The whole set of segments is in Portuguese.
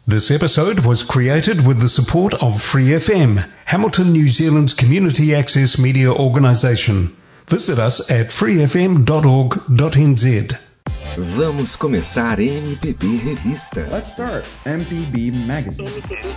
This episode was created with the support of Free FM, Hamilton, New Zealand's community access media organisation. Visit us at freefm.org.nz. Vamos começar MPB Revista. Let's start MPB Magazine.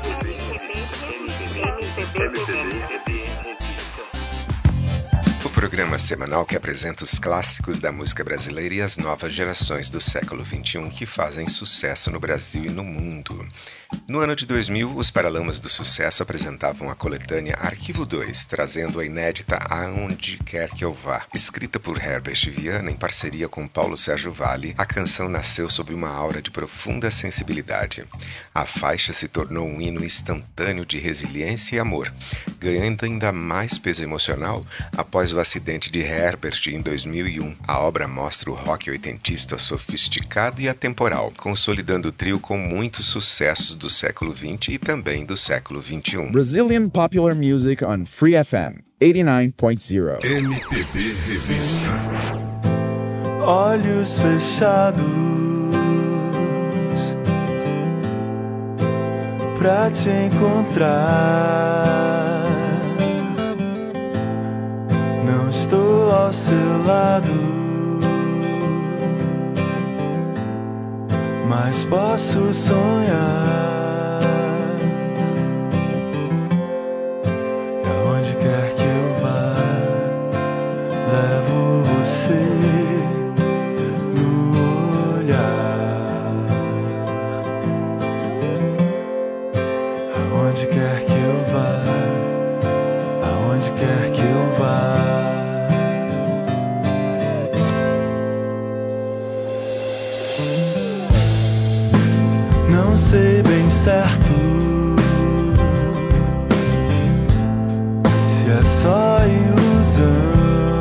O programa semanal que apresenta os clássicos da música brasileira e as novas gerações do século XXI que fazem sucesso no Brasil e no mundo. No ano de 2000, os Paralamas do Sucesso apresentavam a coletânea Arquivo 2, trazendo a inédita Aonde Quer Que Eu Vá. Escrita por Herbert Viana em parceria com Paulo Sérgio Vale, a canção nasceu sob uma aura de profunda sensibilidade. A faixa se tornou um hino instantâneo de resiliência e amor, ganhando ainda mais peso emocional após o acidente de Herbert em 2001. A obra mostra o rock oitentista sofisticado e atemporal, consolidando o trio com muitos sucessos do século XX e também do século XXI. Brazilian Popular Music on Free FM 89.0. MPB Revista. Olhos fechados pra te encontrar. Não estou ao seu lado, mas posso sonhar. E aonde quer que eu vá, levo você no olhar. Aonde quer que eu vá, aonde quer que eu vá. Não sei bem certo se é só ilusão,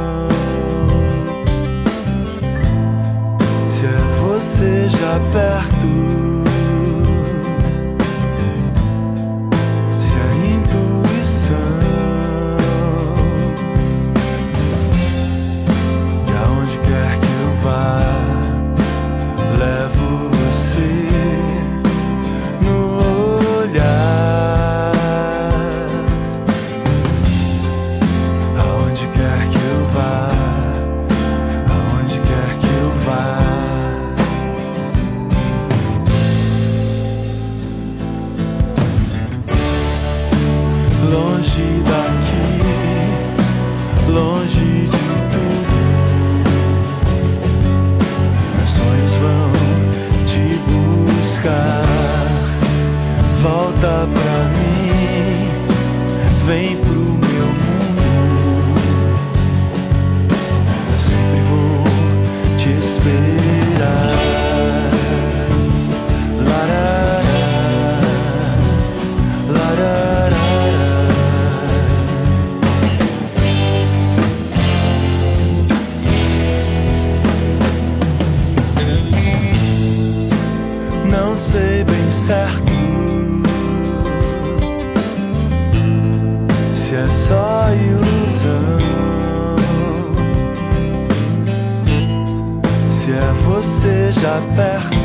se é você já perto, se é intuição. E aonde quer que eu vá, levo você no olhar. Aonde quer que eu vá, aonde quer que eu vá. Longe daqui, longe de tudo, meus sonhos vão te buscar. Volta pra mim, vem pro meu mundo. Eu sempre vou te esperar. Larará, larará. Não sei bem certo se é só ilusão, se é você já perto,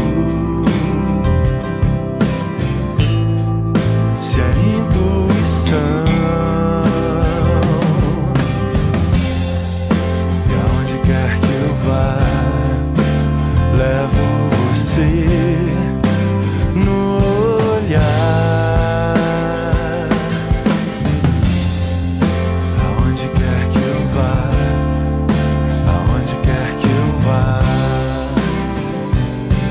se é intuição. E aonde quer que eu vá, levo você no olhar. Aonde quer que eu vá, aonde quer que eu vá.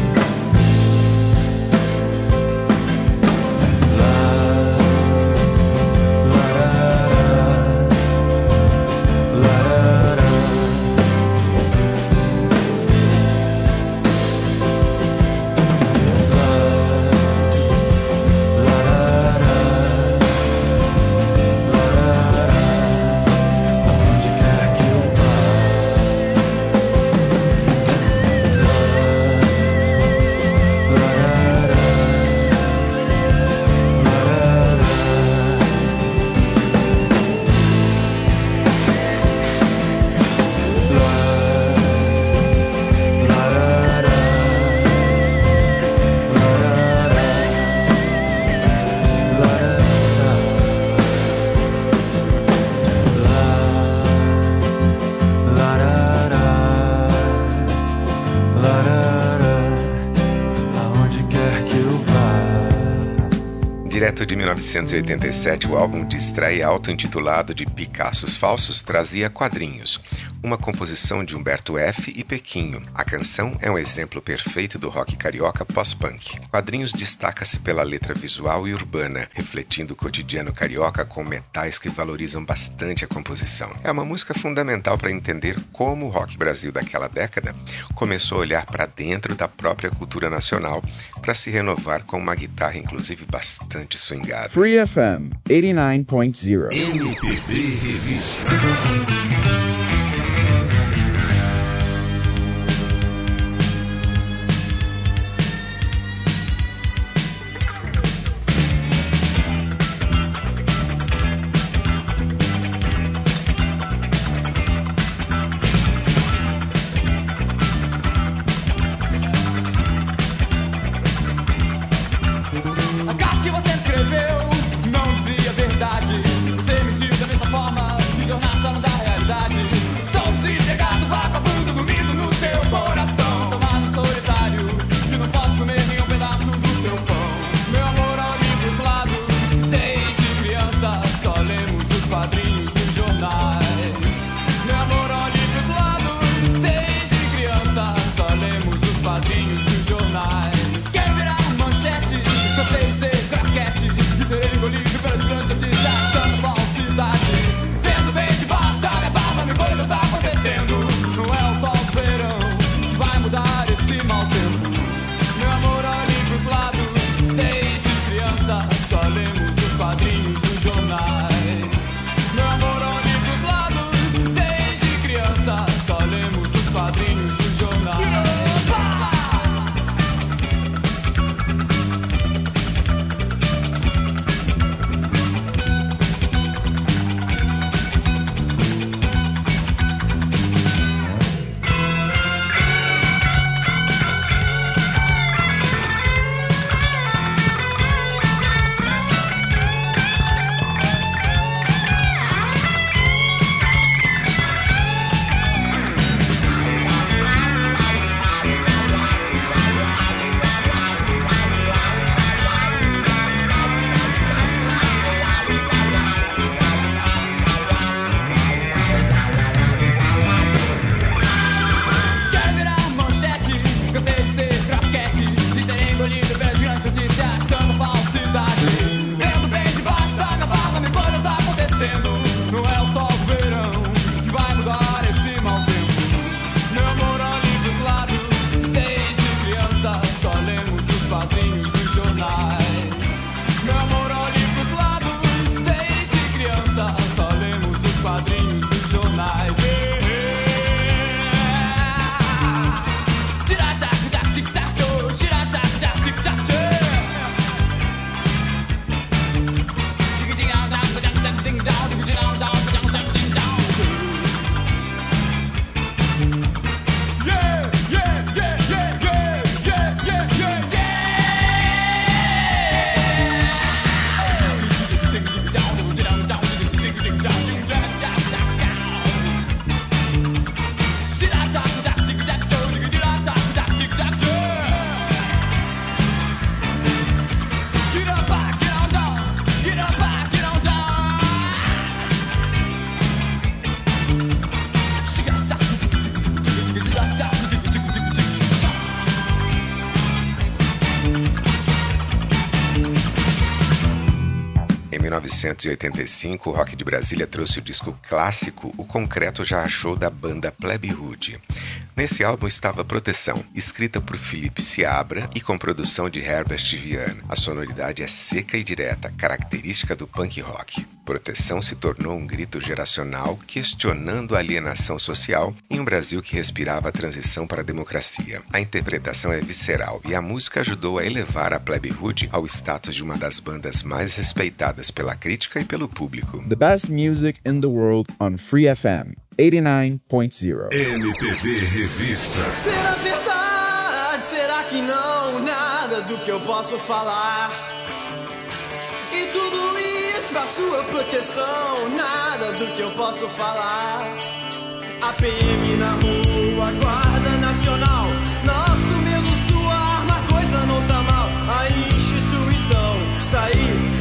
Direto de 1987, o álbum de estreia auto-intitulado de Picassos Falsos trazia Quadrinhos, uma composição de Humberto F. e Pequinho. A canção é um exemplo perfeito do rock carioca pós-punk. Quadrinhos destaca-se pela letra visual e urbana, refletindo o cotidiano carioca com metais que valorizam bastante a composição. É uma música fundamental para entender como o rock Brasil daquela década começou a olhar para dentro da própria cultura nacional para se renovar com uma guitarra inclusive bastante swingada. Free FM 89.0 MPB Revista. Em 1985, o Rock de Brasília trouxe o disco clássico O Concreto Já Achou, da banda Plebe Rude. Nesse álbum estava Proteção, escrita por Felipe Seabra e com produção de Herbert Viana. A sonoridade é seca e direta, característica do punk rock. Proteção se tornou um grito geracional questionando a alienação social em um Brasil que respirava a transição para a democracia. A interpretação é visceral e a música ajudou a elevar a Plebe Rude ao status de uma das bandas mais respeitadas pela crítica e pelo público. The best music in the world on Free FM 89.0 MPB Revista. Será verdade? Será que não? Nada do que eu posso falar. E tudo isso pra sua proteção. Nada do que eu posso falar. A PM na rua, Guarda Nacional. Nosso medo, sua arma, coisa não tá mal. A instituição está aí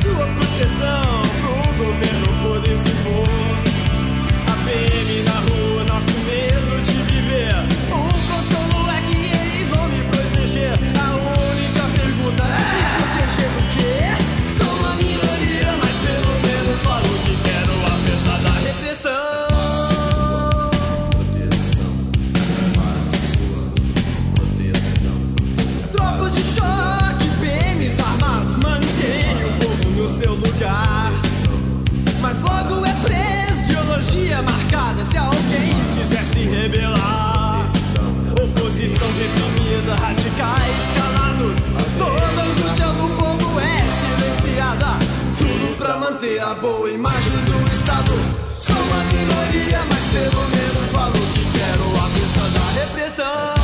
sua proteção, pro governo poder se impor. A PM na rua, nosso medo de viver. O consolo é que eles vão me proteger. A única pergunta é: proteger do quê? Sou uma minoria, mas pelo menos falo o que quero, apesar da repressão. Tropas de choque, PMs armados mantêm o povo no seu lugar. Mas logo é preso, ideologia marcada se alguém quiser se rebelar. Oposição reprimida, radicais calados. Toda a angústia do povo é silenciada. Tudo pra manter a boa imagem do Estado. Sou uma minoria, mas pelo menos falo o que quero, apesar da repressão.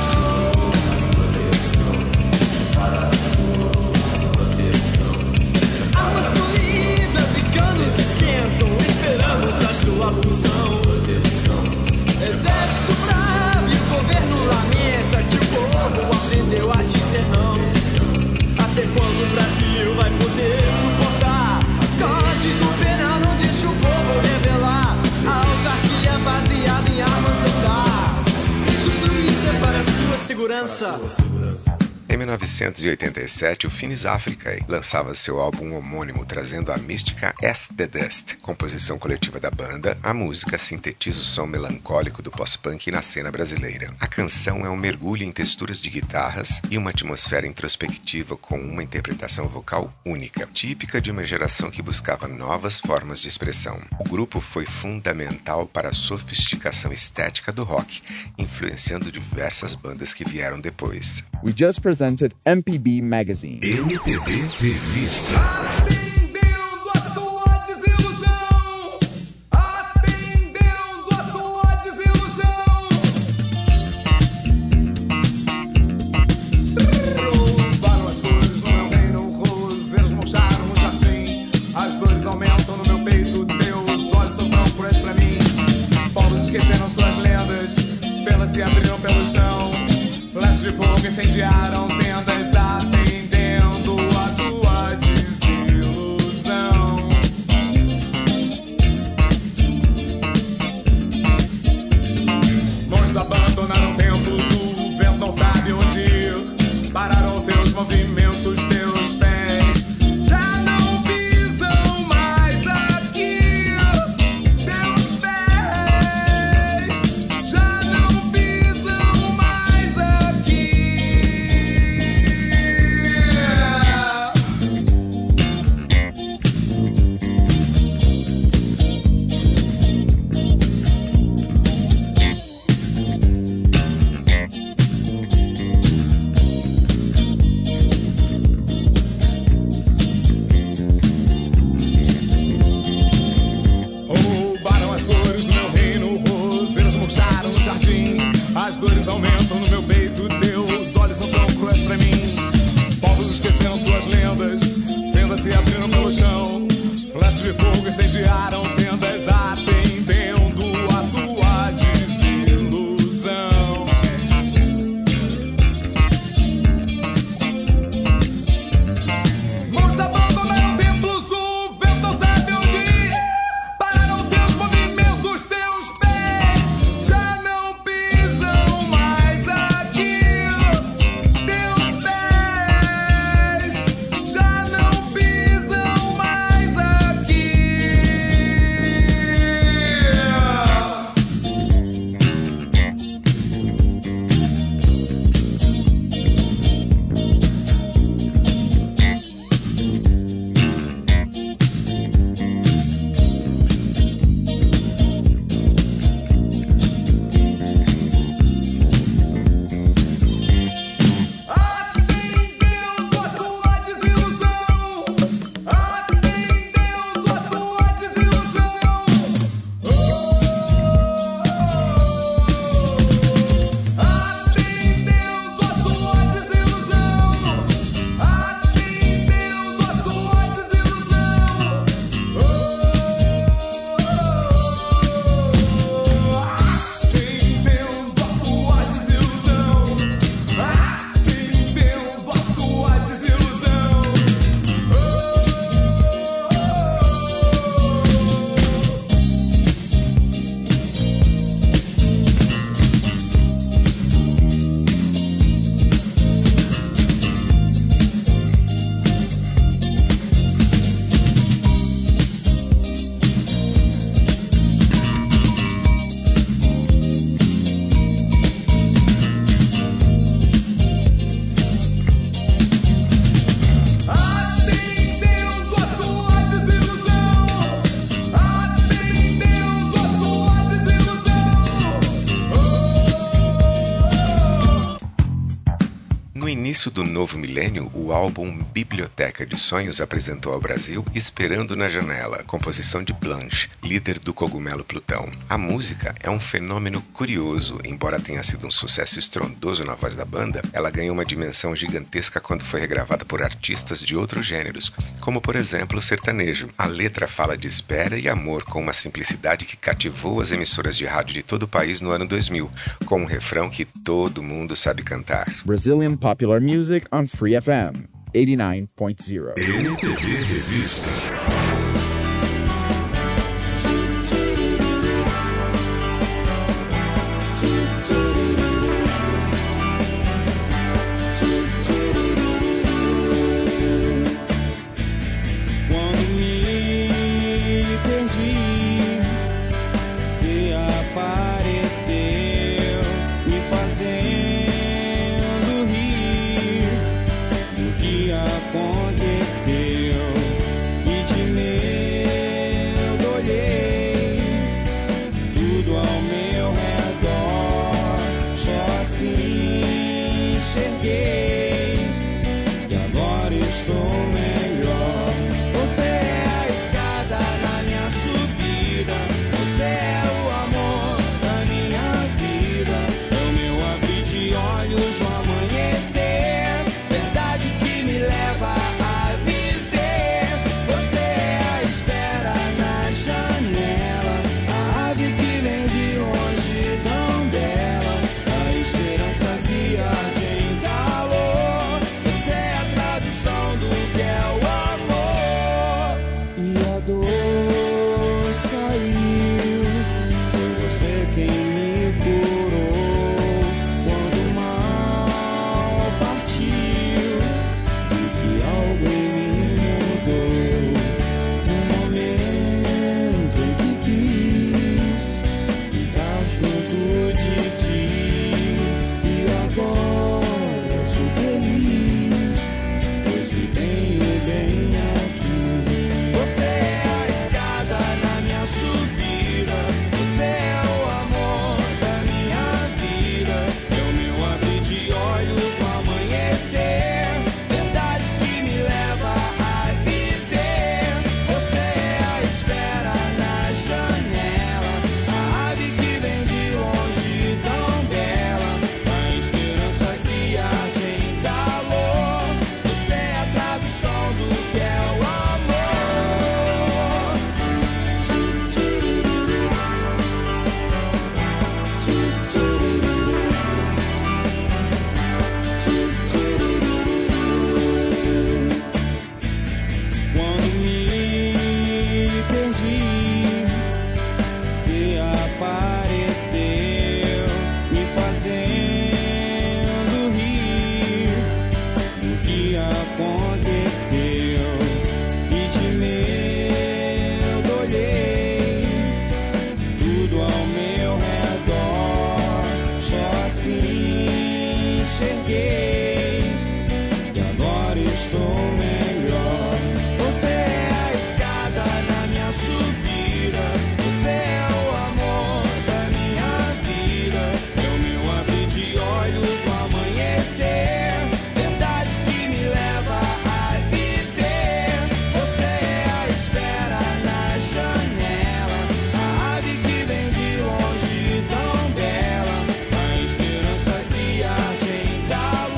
Armas polidas e canos esquentam, esperando pra sua função. Exército bravo e o governo lamenta que o povo aprendeu a dizer não. Até quando o Brasil vai poder suportar? Código penal não deixa o povo revelar. A autarquia baseada em armas não dá. E tudo isso é para a sua segurança. Em 1987, o Finis Africae lançava seu álbum homônimo, trazendo a mística As The Dust. Composição coletiva da banda, a música sintetiza o som melancólico do pós-punk na cena brasileira. A canção é um mergulho em texturas de guitarras e uma atmosfera introspectiva com uma interpretação vocal única, típica de uma geração que buscava novas formas de expressão. O grupo foi fundamental para a sofisticação estética do rock, influenciando diversas bandas que vieram depois. We just presented MPB Magazine. MPB Revista. Incendiaram tendas atendendo a tua desilusão. Nós abandonaram templos, o vento não sabe onde ir. Pararam teus movimentos, teus pés já não pisam mais aqui. Teus pés já não pisam mais aqui. Roubaram as flores do meu reino, roseiras murcharam no jardim. As dores aumentam no meu peito, teus olhos são tão cruéis pra mim. Povos esqueceram suas lendas, fendas se abriram pelo chão. Flashes de fogo incendiaram tendas atendendo a tua desilusão. Mãos abandonaram templos, o vento não sabe onde ir. Pararam teus movimentos, teus pés já não pisam mais aqui. Teus pés já não pisam mais aqui. início do novo milênio, o álbum Biblioteca de Sonhos apresentou ao Brasil Esperando na Janela, composição de Blanche, líder do Cogumelo Plutão. A música é um fenômeno curioso, embora tenha sido um sucesso estrondoso na voz da banda, ela ganhou uma dimensão gigantesca quando foi regravada por artistas de outros gêneros, como por exemplo o sertanejo. A letra fala de espera e amor com uma simplicidade que cativou as emissoras de rádio de todo o país no ano 2000, com um refrão que todo mundo sabe cantar. Brazilian popular music on Free FM 89.0. MPB Revista. Longe tão bela, a esperança que arde em tal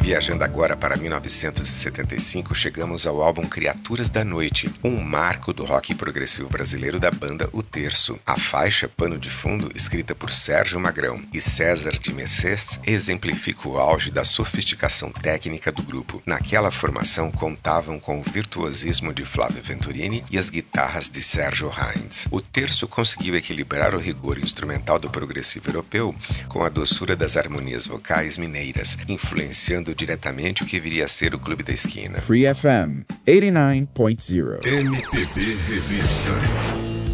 Viajando agora para 1975, chegamos ao álbum Criaturas da Noite, um marco do rock progressivo brasileiro da banda O Terço. A faixa Pano de Fundo, escrita por Sérgio Magrão e César de Mercês, exemplifica o auge da sofisticação técnica do grupo. Naquela formação contavam com o virtuosismo de Flávio Venturini e as guitarras de Sérgio Heinz. O Terço conseguiu equilibrar o rigor instrumental do progressivo europeu com a doçura das harmonias vocais mineiras, influenciando diretamente o que viria a ser o Clube da Esquina. Free FM 89.0 MPB Revista.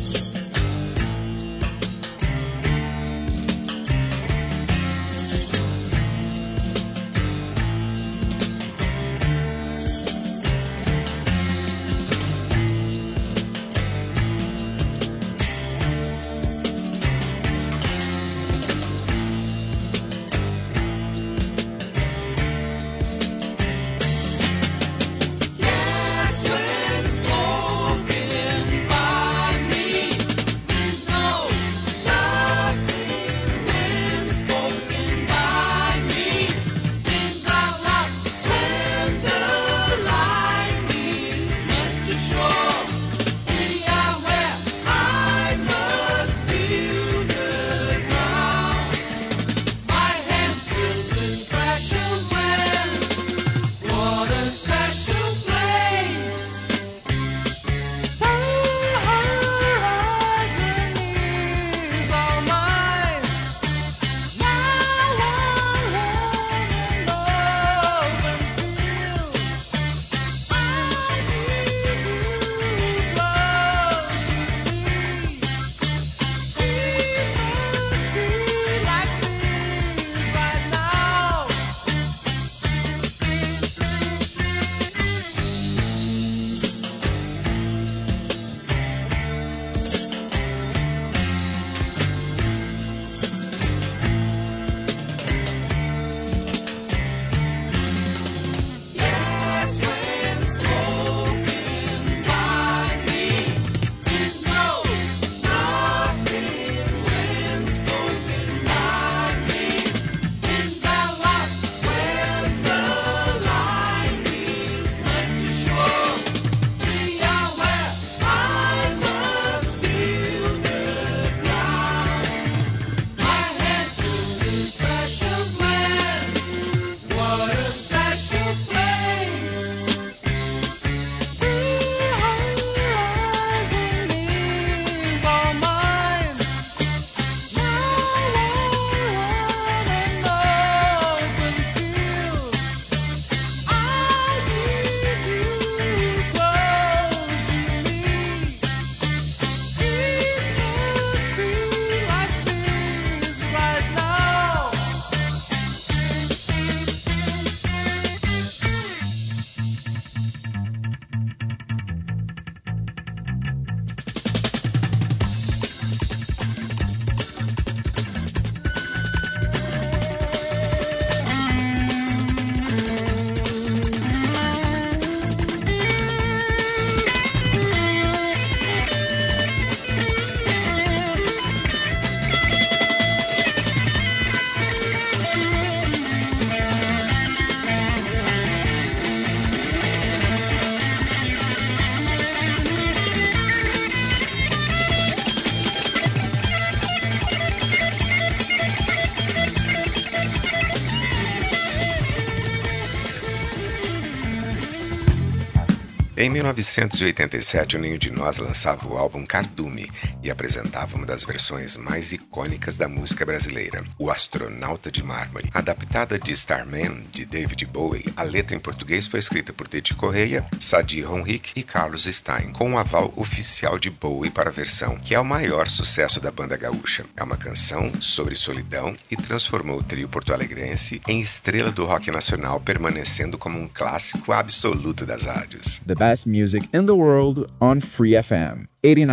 Em 1987, o Nenhum de Nós lançava o álbum Cardume e apresentava uma das versões mais icônicas da música brasileira, O Astronauta de Mármore. Adaptada de Starman, de David Bowie, a letra em português foi escrita por Teddy Correia, Sadi Honrique e Carlos Stein, com o aval oficial de Bowie para a versão, que é o maior sucesso da banda gaúcha. É uma canção sobre solidão e transformou o trio porto-alegrense em estrela do rock nacional, permanecendo como um clássico absoluto das rádios. The best music in the world on Free FM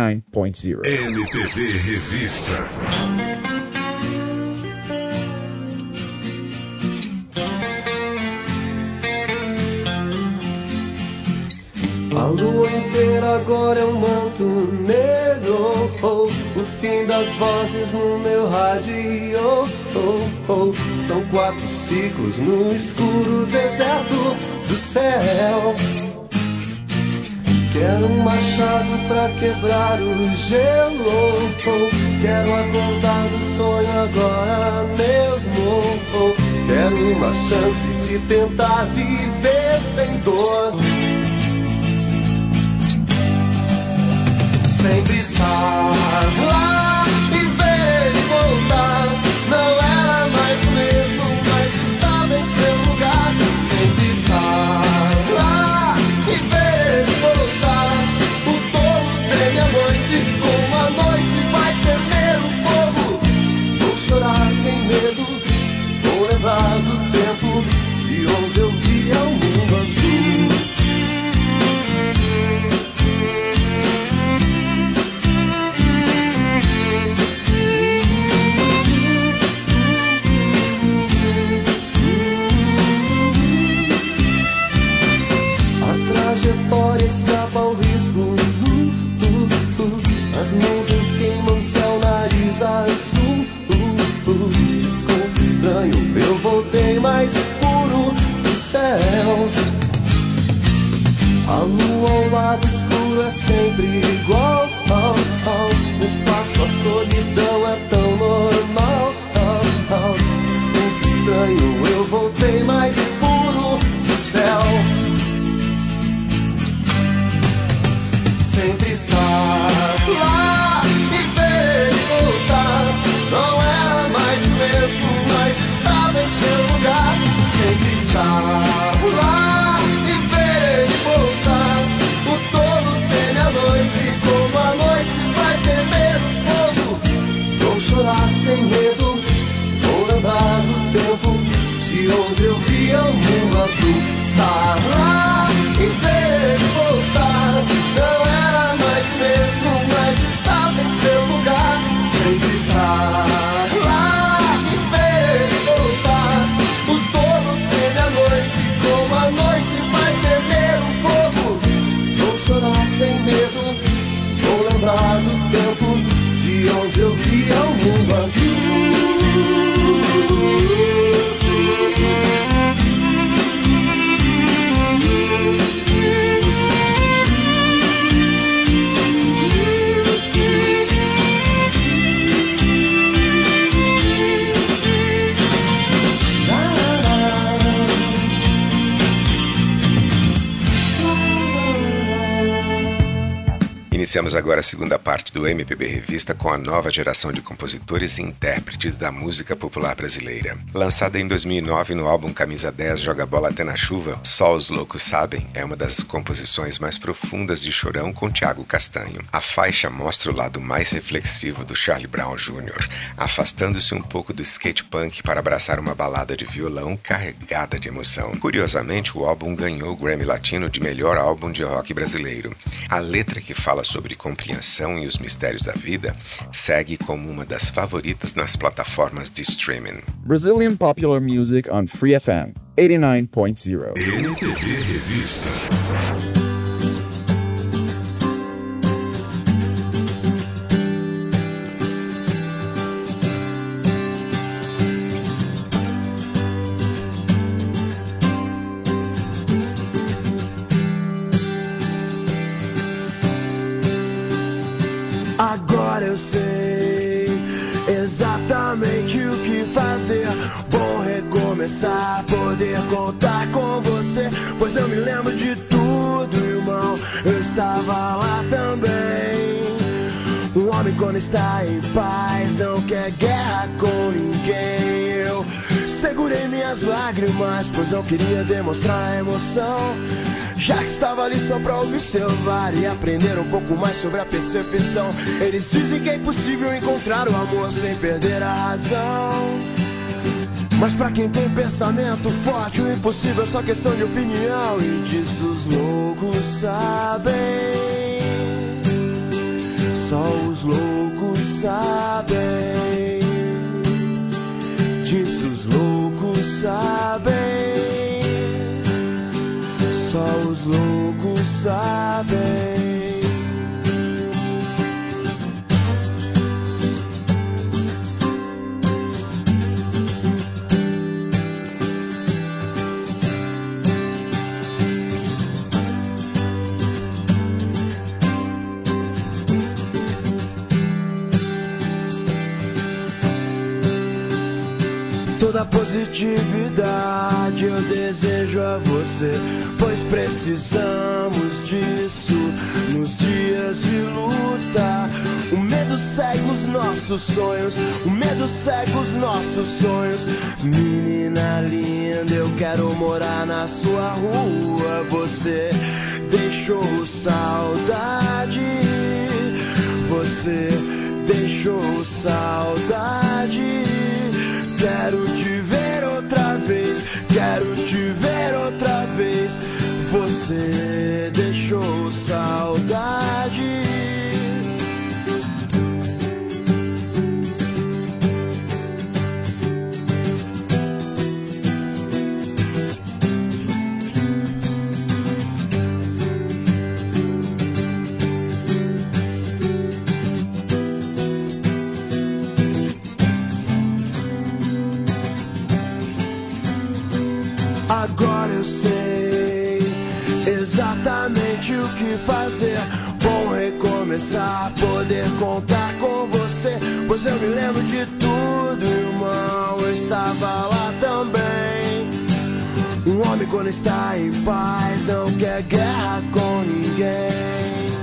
89.0 MPB Revista. A lua inteira agora é um manto negro, o fim das vozes no meu rádio. São 4 ciclos no escuro deserto do céu. Quero um machado pra quebrar o gelo. Quero acordar do sonho agora mesmo. Quero uma chance de tentar viver sem dor. Sempre estar lá e ver ele voltar. Não era mais o mesmo, mas estava em seu lugar. Sempre estar lá e ver ele voltar. O tolo treme a noite, como a noite vai tremer o fogo. Vou chorar sem medo, vou lembrar do tempo de onde eu via o mundo azul. Trajetória escapa ao risco. As nuvens queimam céu, nariz azul. Desculpe estranho, eu voltei mais puro do céu. A lua ao lado escuro é sempre igual. No espaço a solidão é tão normal. Desculpe estranho, eu voltei mais puro do céu. Sempre estar lá e ver ele voltar. Não era mais o mesmo, mas estava em seu lugar. Sempre estar lá e ver ele voltar. O tolo teme a noite, como a noite vai temer o fogo. Vou chorar sem medo, vou lembrar do tempo de onde eu via o mundo azul. Estar lá e ver ele voltar. Não era mais mesmo, mas estava em seu lugar. Sempre estar lá e ver ele voltar. O tolo teme a noite, como a noite vai temer o fogo. Vou chorar sem medo, vou lembrar do tempo de onde eu via o mundo azul. Iniciamos agora a segunda parte do MPB Revista com a nova geração de compositores e intérpretes da música popular brasileira. Lançada em 2009 no álbum Camisa 10 Joga Bola Até na Chuva, Só os Loucos Sabem é uma das composições mais profundas de Chorão com Thiago Castanho. A faixa mostra o lado mais reflexivo do Charlie Brown Jr., afastando-se um pouco do skate punk para abraçar uma balada de violão carregada de emoção. Curiosamente, o álbum ganhou o Grammy Latino de melhor álbum de rock brasileiro. A letra, que fala sobre compreensão e os mistérios da vida, segue como uma das favoritas nas plataformas de streaming. Brazilian popular music on Free FM 89.0. MPB Revista. Agora eu sei exatamente o que fazer. Bom recomeçar, poder contar com você, pois eu me lembro de tudo, irmão. Eu estava lá também. Um homem, quando está em paz, não quer guerra com ninguém. Eu segurei minhas lágrimas, pois não queria demonstrar emoção, já que estava ali só pra observar e aprender um pouco mais sobre a percepção. Eles dizem que é impossível encontrar o amor sem perder a razão, mas pra quem tem pensamento forte, o impossível é só questão de opinião. E disso os loucos sabem, só os loucos sabem. Disso os loucos sabem, só os loucos sabem. toda positividade eu desejo a você, pois precisamos disso nos dias de luta. O medo cega os nossos sonhos, o medo cega os nossos sonhos. Menina linda, eu quero morar na sua rua. Você deixou saudade, você deixou saudade. Quero te ver outra vez, quero te ver outra vez. Você deixou saudade. Agora eu sei exatamente o que fazer. Bom recomeçar, poder contar com você, pois eu me lembro de tudo, irmão. Eu estava lá também. Um homem quando está em paz não quer guerra com ninguém.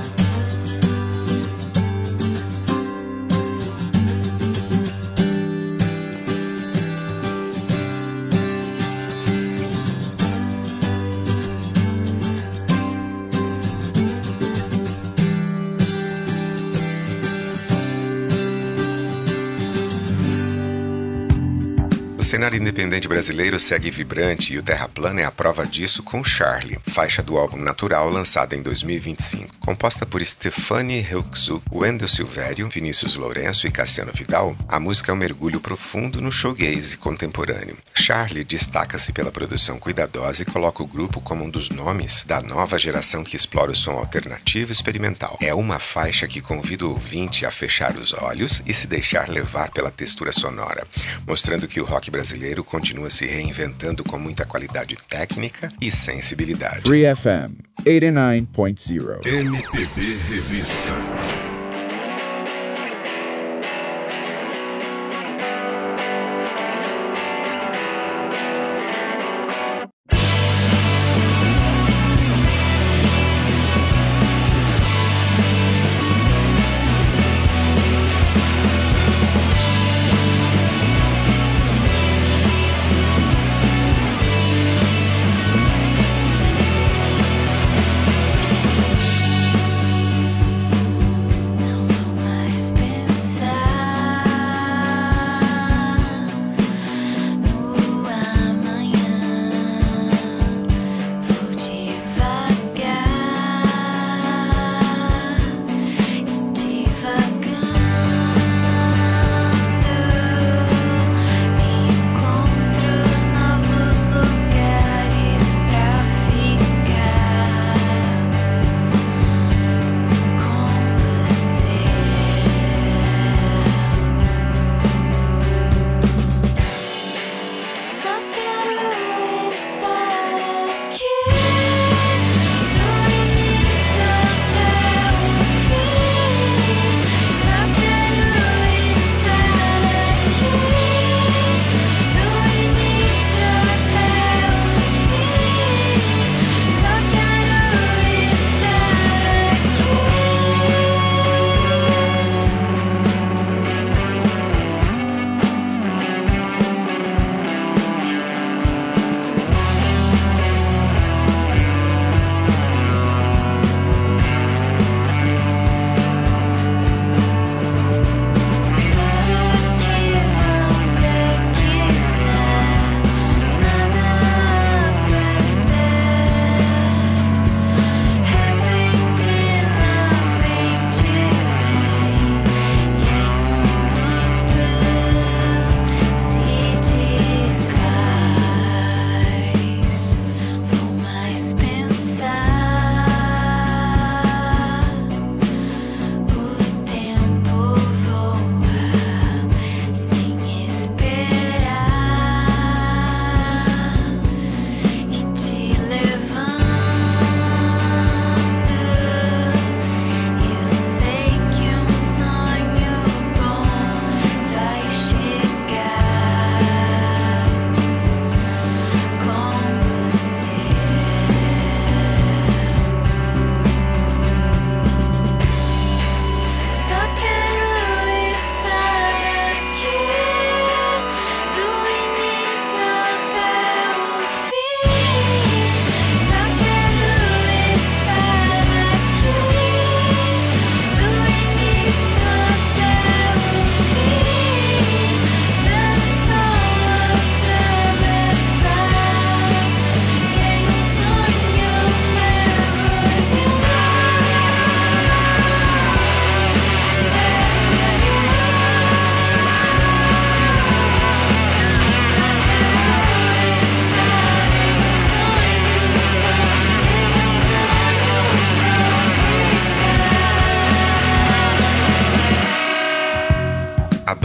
O cenário independente brasileiro segue vibrante e o Terra Plana é a prova disso com Charlie, faixa do álbum Natural lançada em 2025. Composta por Stefani Heuczuk, Wendel Silvério, Vinícius Lourenço e Cassiano Vidal, a música é um mergulho profundo no shoegaze contemporâneo. Charlie destaca-se pela produção cuidadosa e coloca o grupo como um dos nomes da nova geração que explora o som alternativo e experimental. É uma faixa que convida o ouvinte a fechar os olhos e se deixar levar pela textura sonora, mostrando que o rock brasileiro continua se reinventando com muita qualidade técnica e sensibilidade. Free FM 89.0 MPB Revista.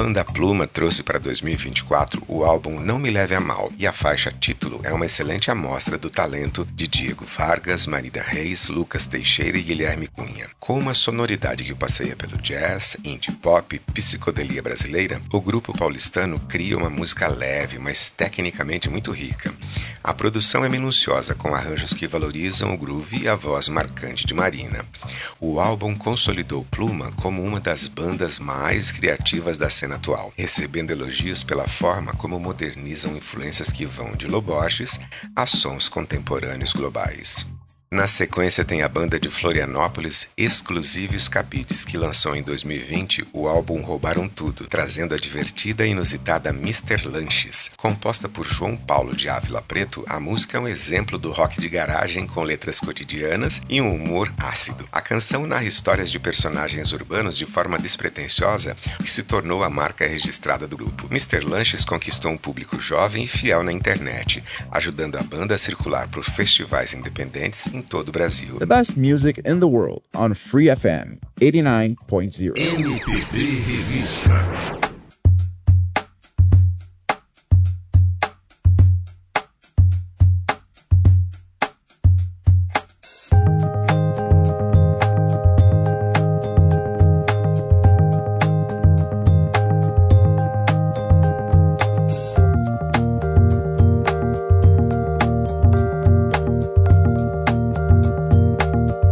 banda Pluma trouxe para 2024 o álbum Não Me Leve a Mal, e a faixa título é uma excelente amostra do talento de Diego Vargas, Marina Reis, Lucas Teixeira e Guilherme Cunha. Com uma sonoridade que passeia pelo jazz, indie pop e psicodelia brasileira, o grupo paulistano cria uma música leve, mas tecnicamente muito rica. A produção é minuciosa, com arranjos que valorizam o groove e a voz marcante de Marina. O álbum consolidou Pluma como uma das bandas mais criativas da cena atual, recebendo elogios pela forma como modernizam influências que vão de Loboches a sons contemporâneos globais. Na sequência tem a banda de Florianópolis Exclusivos Cabides, que lançou em 2020 o álbum Roubaram Tudo, trazendo a divertida e inusitada Mr. Lanches. Composta por João Paulo de Ávila Preto, a música é um exemplo do rock de garagem com letras cotidianas e um humor ácido. A canção narra histórias de personagens urbanos de forma despretensiosa, o que se tornou a marca registrada do grupo. Mr. Lanches conquistou um público jovem e fiel na internet, ajudando a banda a circular por festivais independentes em todo o Brasil. The best music in the world on Free FM 89.0. MPB Revista.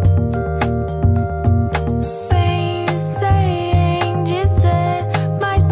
Pensei em dizer, mas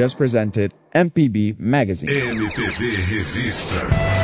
just presented MPB Magazine. MPB Revista.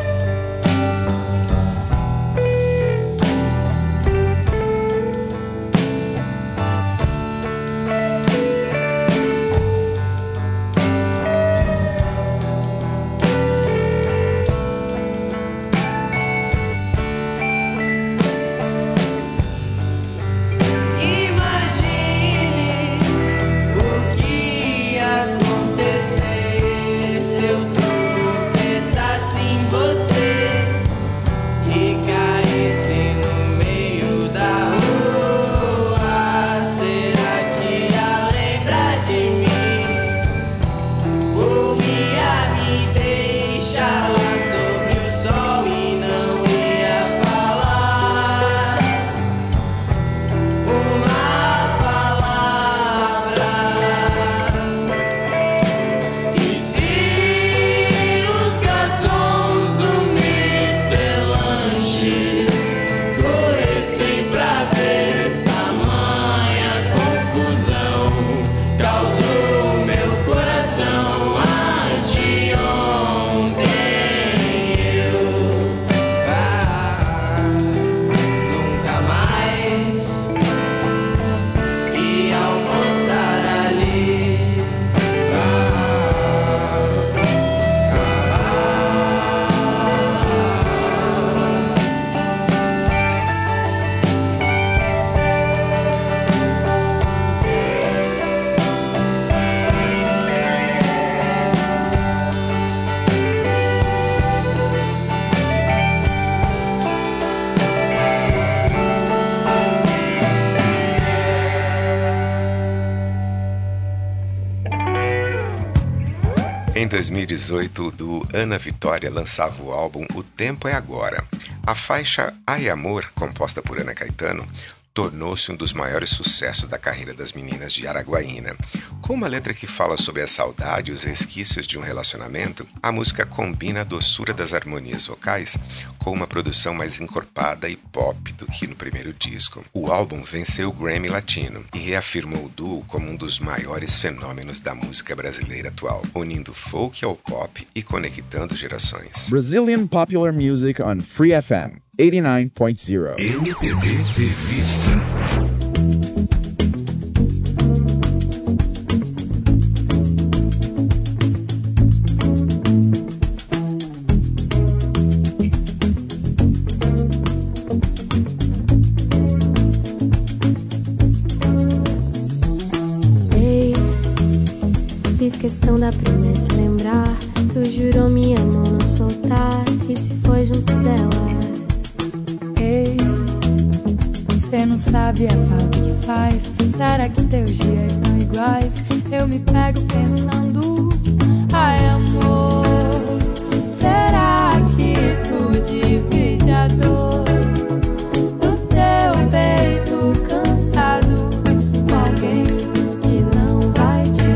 Em 2018, o duo Ana Vitória lançava o álbum O Tempo é Agora. A faixa Ai Amor, composta por Ana Caetano, tornou-se um dos maiores sucessos da carreira das meninas de Araguaína. Com uma letra que fala sobre a saudade e os resquícios de um relacionamento, a música combina a doçura das harmonias vocais com uma produção mais encorpada e pop do que no primeiro disco. O álbum venceu o Grammy Latino e reafirmou o duo como um dos maiores fenômenos da música brasileira atual, unindo folk ao pop e conectando gerações. Brazilian popular music on Free FM 89.0. MPB Revista. Questão da promessa lembrar, tu jurou minha mão não soltar e se foi junto dela. Ei, você não sabe a falta que faz. Será que teus dias estão iguais? Eu me pego pensando, ai amor, será que tu divide a dor do teu peito cansado com alguém que não vai te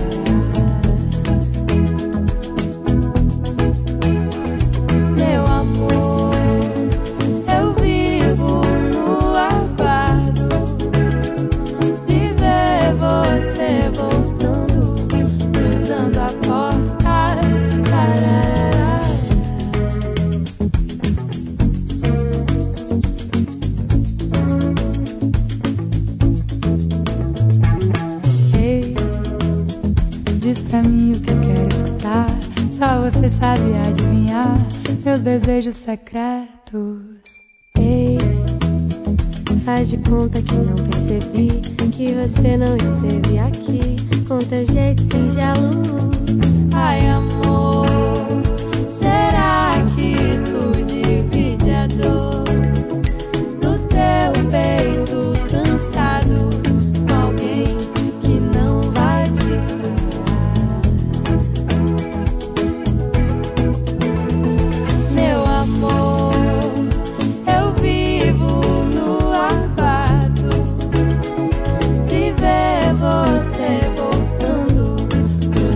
só você sabe adivinhar meus desejos secretos. Ei, faz de conta que não percebi que você não esteve aqui com teu jeito singelo. Ai amor, será que tu divide a dor do teu peito cansado com alguém que não vai te sarar? Você voltando,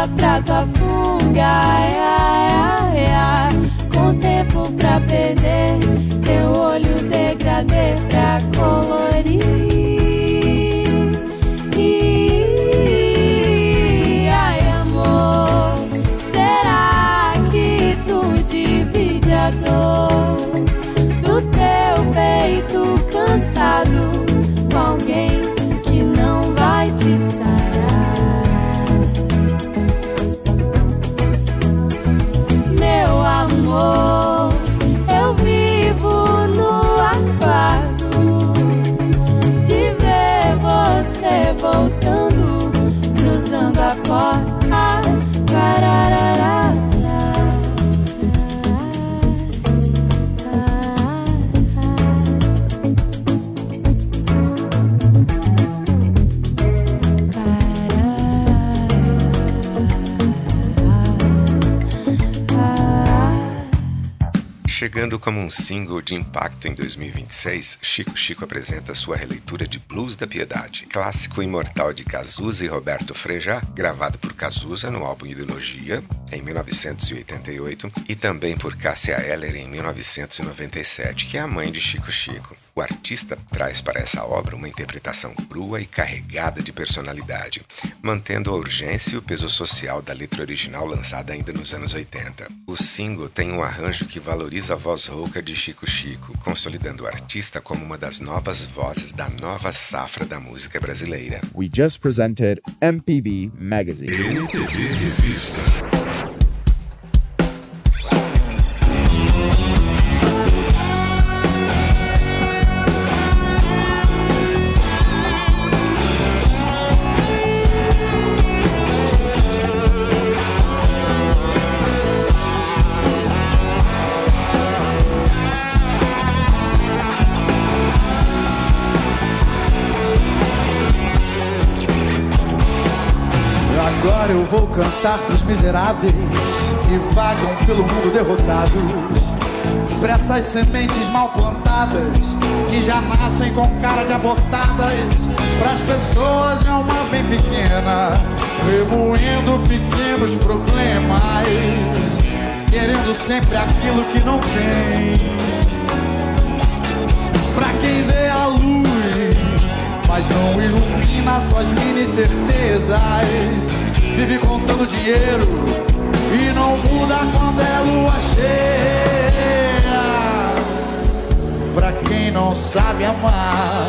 samba pra tua funga, ai, ai, ai, ai. Com tempo pra perder, teu olho degradê pra colorir. Ai, amor, será que tu divide a dor do teu peito cansado com alguém que não vai te sarar? Meu amor, eu vivo no aguardo de ver você voltando, cruzando a porta. Pararará. Chegando como um single de impacto em 2026, Chico Chico apresenta sua releitura de Blues da Piedade, clássico imortal de Cazuza e Roberto Frejá, gravado por Cazuza no álbum Ideologia, em 1988, e também por Cássia Eller em 1997, que é a mãe de Chico Chico. O artista traz para essa obra uma interpretação crua e carregada de personalidade, mantendo a urgência e o peso social da letra original lançada ainda nos anos 80. O single tem um arranjo que valoriza a voz rouca de Chico Chico, consolidando o artista como uma das novas vozes da nova safra da música brasileira. We just presented MPB Magazine. MPB Revista. Agora eu vou cantar pros miseráveis que vagam pelo mundo derrotados, pra essas sementes mal plantadas que já nascem com cara de abortadas, pras pessoas de alma bem pequena, remoendo pequenos problemas, querendo sempre aquilo que não tem, pra quem vê a luz, mas não ilumina suas mini certezas, vive contando dinheiro e não muda quando é lua cheia. Pra quem não sabe amar,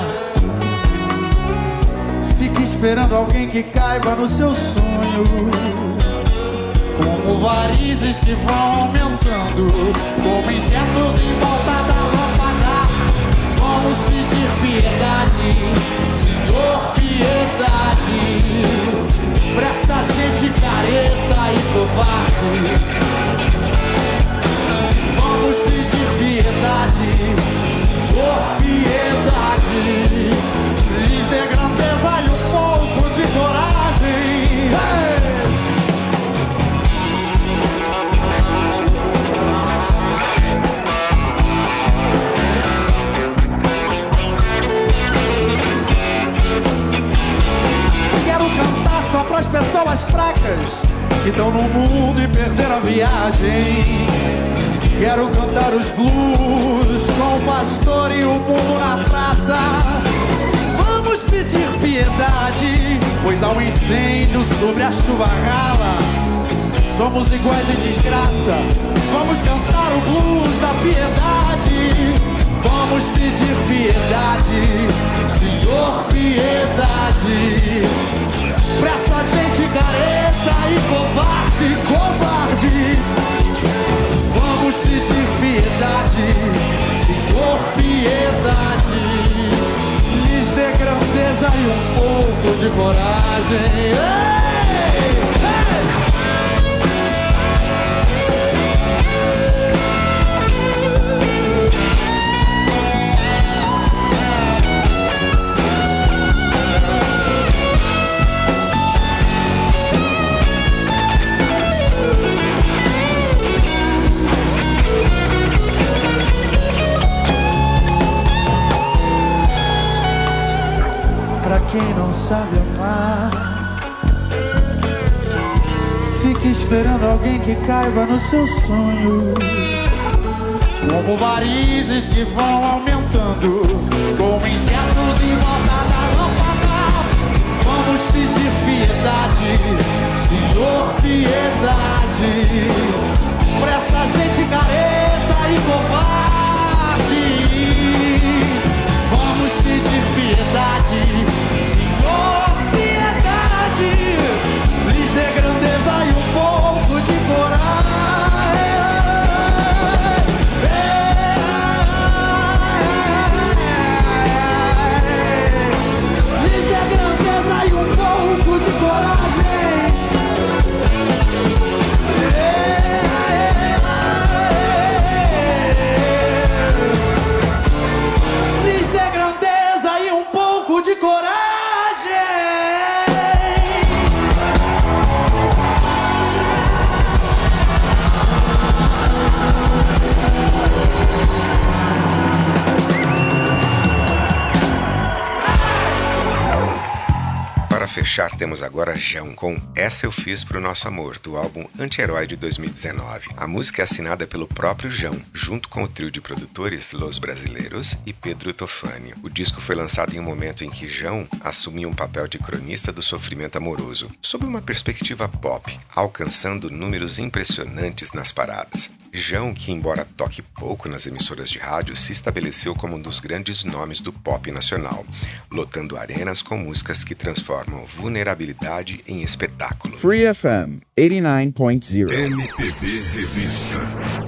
fica esperando alguém que caiba no seu sonho, como varizes que vão aumentando, como insetos em volta da lâmpada. Vamos pedir piedade, Senhor, piedade, pra essa gente careta e covarde. Vamos pedir piedade, Senhor, piedade, lhes dê grandeza e um pouco de coragem. Hey! Quero cantar só pras pessoas fracas que estão no mundo e perderam a viagem. Quero cantar os blues com o pastor e o mundo na praça. Vamos pedir piedade, pois há um incêndio sobre a chuva rala. Somos iguais em desgraça. Vamos cantar o blues da piedade. Vamos pedir piedade, Senhor, piedade, pra essa gente careta e covarde, covarde. Vamos pedir piedade, Senhor, piedade, lhes dê grandeza e um pouco de coragem. Ei! Ei! Pra quem não sabe amar, fica esperando alguém que caiba no seu sonho. Como varizes que vão aumentando, como insetos em volta da lâmpada. Vamos pedir piedade, Senhor, piedade, pra essa gente careta e covarde. Vamos pedir piedade, Senhor, piedade, lhes dê grandeza e um pouco de coragem. Lhes dê grandeza e um pouco de coragem. Lhes dê grandeza e um pouco de coragem. Para fechar, temos agora Jão com Essa Eu Fiz Pro Nosso Amor, do álbum Anti-Herói de 2019. A música é assinada pelo próprio Jão, junto com o trio de produtores Los Brasileiros e Pedro Tofani. O disco foi lançado em um momento em que Jão assumia um papel de cronista do sofrimento amoroso, sob uma perspectiva pop, alcançando números impressionantes nas paradas. Jão, que embora toque pouco nas emissoras de rádio, se estabeleceu como um dos grandes nomes do pop nacional, lotando arenas com músicas que transformam vulnerabilidade em espetáculo. Free FM 89.0 MPB Revista.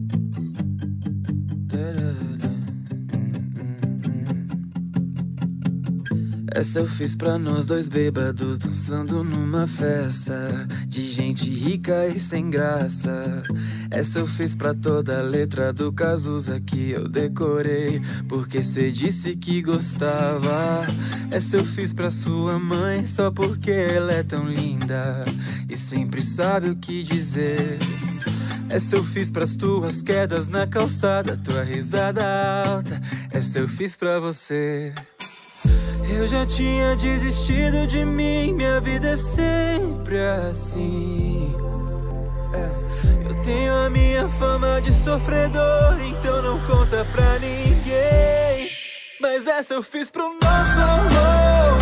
Essa eu fiz pra nós dois bêbados dançando numa festa de gente rica e sem graça. Essa eu fiz pra toda a letra do Cazuza que eu decorei, porque cê disse que gostava. Essa eu fiz pra sua mãe só porque ela é tão linda e sempre sabe o que dizer. Essa eu fiz pras tuas quedas na calçada, tua risada alta. Essa eu fiz pra você. Eu já tinha desistido de mim, minha vida é sempre assim. Eu tenho a minha fama de sofredor, então não conta pra ninguém. Mas essa eu fiz pro nosso amor.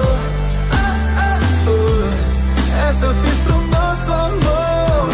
Essa eu fiz pro nosso amor.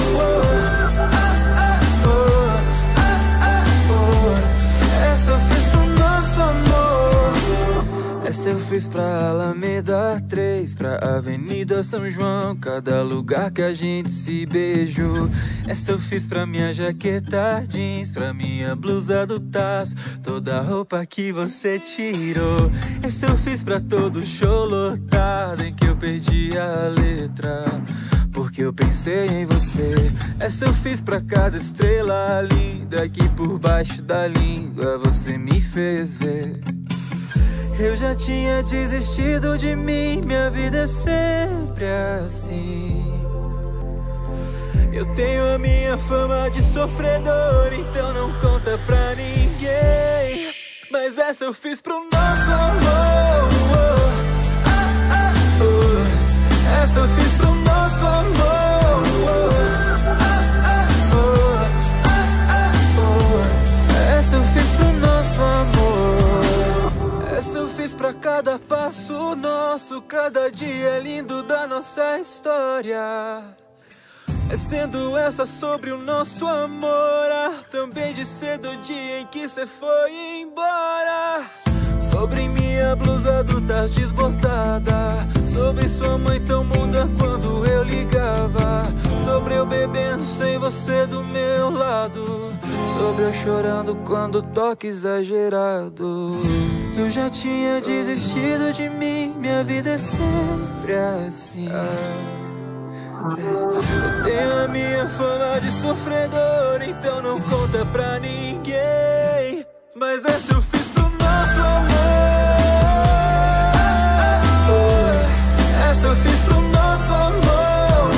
Essa eu fiz pro nosso amor. Essa eu fiz pra Alameda 3, pra Avenida São João, cada lugar que a gente se beijou. Essa eu fiz pra minha jaqueta jeans, pra minha blusa do Taz, toda a roupa que você tirou. Essa eu fiz pra todo show lotado em que eu perdi a letra, porque eu pensei em você. Essa eu fiz pra cada estrela linda que por baixo da língua você me fez ver. Eu já tinha desistido de mim, minha vida é sempre assim. Eu tenho a minha fama de sofredor, então não conta pra ninguém. Mas essa eu fiz pro nosso amor. Essa eu fiz pro nosso amor. Essa eu fiz pro nosso amor. Essa eu fiz pra cada passo nosso, cada dia lindo da nossa história. É sendo essa sobre o nosso amor, também de ser do dia em que cê foi embora. Sobre minha blusa do Taz desbotada, sobre sua mãe tão muda quando eu ligava, sobre eu bebendo sem você do meu lado, sobre eu chorando quando toque exagerado. Eu já tinha desistido de mim, minha vida é sempre assim. Eu tenho a minha fama de sofredor, então não conta pra ninguém. Mas essa eu fiz pro nosso amor. Essa eu fiz pro nosso amor.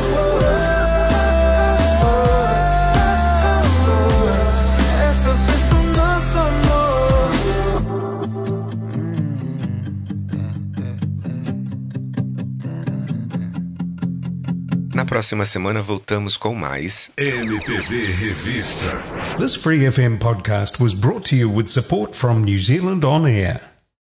Essa eu fiz pro nosso amor. Na próxima semana voltamos com mais MPB Revista. This Free FM podcast was brought to you with support from New Zealand On Air.